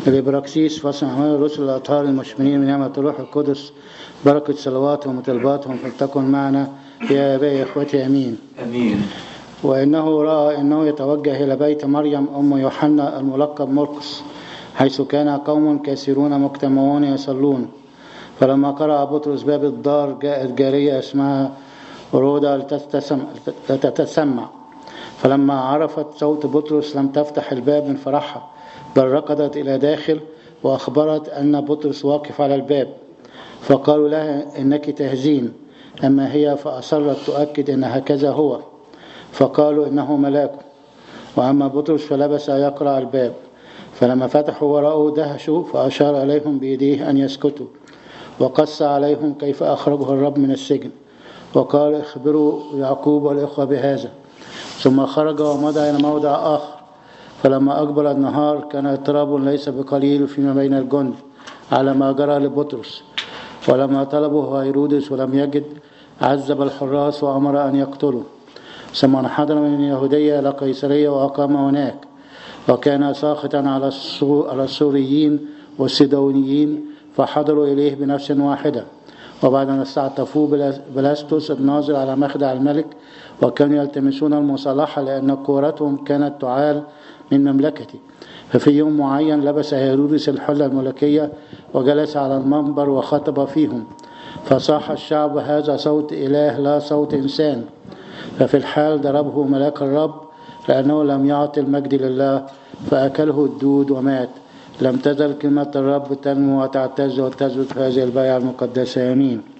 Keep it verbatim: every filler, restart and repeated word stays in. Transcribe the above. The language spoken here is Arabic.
الإبراكسيس فصل أعمال الرسل الأطهار المشملين من نعمة الروح القدس، بركة صلواتهم وطلباتهم فلتكن معنا يا آبائي إخوتي أمين. أمين. وإنه رأى أنه يتوجه إلى بيت مريم أم يوحنا الملقب مرقس، حيث كان قوم كثيرون مجتمعون يصلون. فلما قرأ بطرس باب الدار جاءت جارية اسمها رودة لتتسمع، فلما عرفت صوت بطرس لم تفتح الباب من فرحها، بل ركضت إلى داخل وأخبرت أن بطرس واقف على الباب. فقالوا لها إنك تهزين، أما هي فأصرت تؤكد إن هكذا هو، فقالوا إنه ملاك. وأما بطرس فلبس يقرأ الباب، فلما فتحوا ورأوا دهشوا، فأشار عليهم بيديه أن يسكتوا، وقص عليهم كيف أخرجه الرب من السجن، وقال اخبروا يعقوب والإخوة بهذا. ثم خرج ومضى إلى موضع آخر. فلما أقبل النهار كان اضطراب ليس بقليل فيما بين الجند على ما جرى لبطرس. ولما طلبه هيرودس ولم يجد، عذب الحراس وأمر أن يقتلوا. ثم انحدر من اليهودية إلى قيصرية وأقام هناك، وكان ساخطا على السوريين والسيدونيين، فحضروا إليه بنفس واحدة. وبعد أن استعطفوه بلاستوس الناظر على مخدع الملك، وكانوا يلتمسون المصالحة لأن قوتهم كانت تعال من مملكته. ففي يوم معين لبس هيرودس الحلة الملكية وجلس على المنبر وخطب فيهم، فصاح الشعب هذا صوت إله لا صوت إنسان. ففي الحال ضربه ملاك الرب لأنه لم يعطي المجد لله، فأكله الدود ومات. لم تزل كلمة الرب تنمو وتعتز وتثبت في هذه البيعة المقدسة. آمين.